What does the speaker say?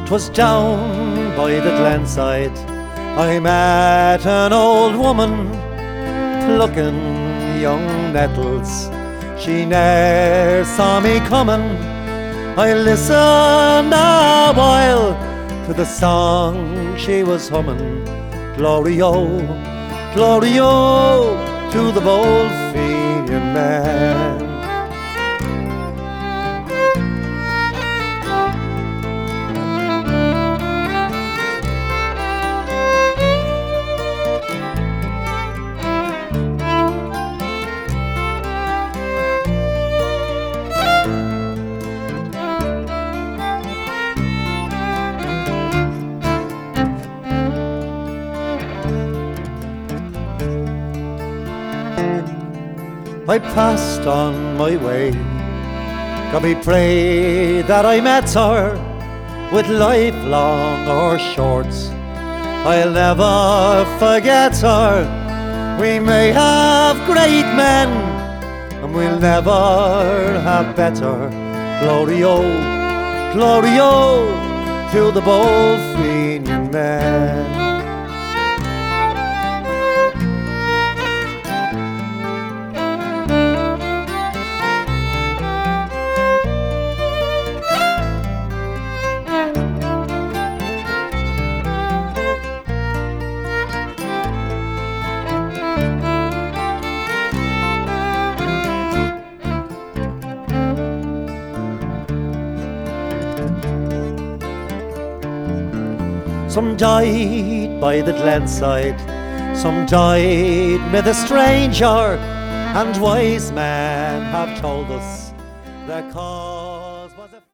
'Twas down by the glenside I met an old woman plucking young nettles. She ne'er saw me coming. I listened a while to the song she was humming. Glory-o, glory-o, to the bold Fenian man. I passed on my way. God me pray that I met her, with life long or short. I'll never forget her. We may have great men, and we'll never have better. Glory-o, glory-o, to the bold Fenian man. Some died by the glenside, some died mid a stranger, and wise men have told us their cause.